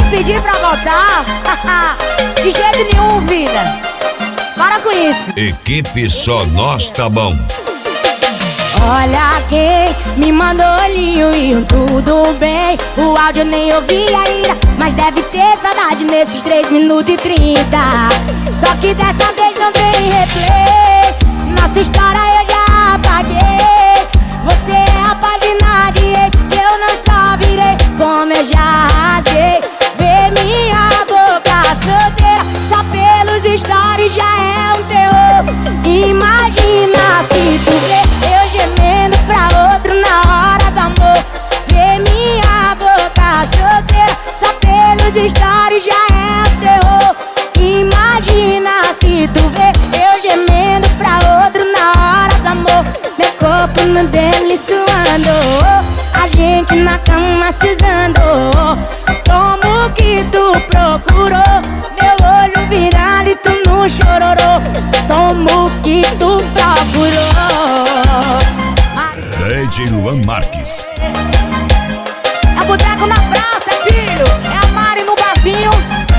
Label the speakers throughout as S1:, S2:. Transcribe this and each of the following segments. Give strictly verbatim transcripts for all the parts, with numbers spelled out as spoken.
S1: pedir pra voltar? De jeito nenhum, vida. Para com isso.
S2: Equipe Só Nós Tá Bom.
S1: Olha quem me mandou olhinho e um tudo bem. O áudio nem ouvi ainda, mas deve ter saudade nesses três minutos e trinta. Só que dessa vez não tem replay. Nossa história eu já apaguei. Você é a página de ex que eu não só virei, como eu já rasguei. Vê minha boca solteira, só pelos stories já é um terror. Imagina se tu vê eu gemendo pra outro na hora do amor. Vê minha boca solteira, só pelos stories já é um terror. Imagina se tu vê eu gemendo pra outro na hora do amor. Meu corpo no dele suando, a gente na cama se usando. Como que tu procurou meu olho virado e tu não chororou? Como que tu procurou?
S2: D J Luan Marques.
S1: É boteco na praça, filho. É a Mari no barzinho.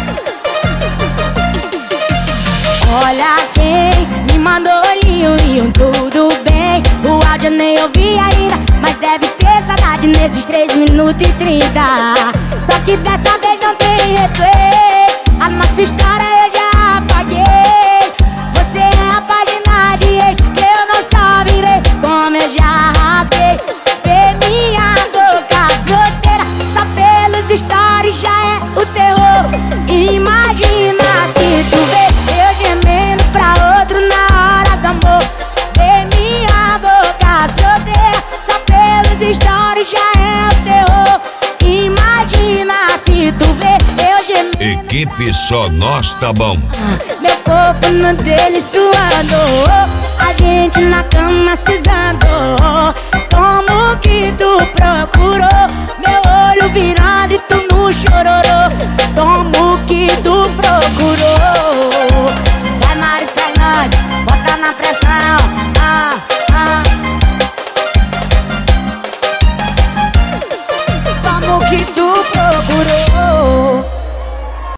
S1: Olha quem me mandou olhinho e um tudo bem. O áudio eu nem ouvi ainda, mas deve ter saudade nesses três minutos e trinta. Só que dessa vez não tem replay. A nossa história eu já apaguei. Você é a página de ex que eu não só virei, como eu já rasguei. Vê minha boca solteira, só pelos stories já é o terror. Imagina se tu vê eu gemendo pra outro na hora do amor. Vê minha boca solteira, só pelos stories já é o terror. Imagina se tu vê eu gemendo.
S2: Equipe Só Nós Tá Bom.
S1: Meu corpo no dele suando, a gente na cama se usando. Como que tu procurou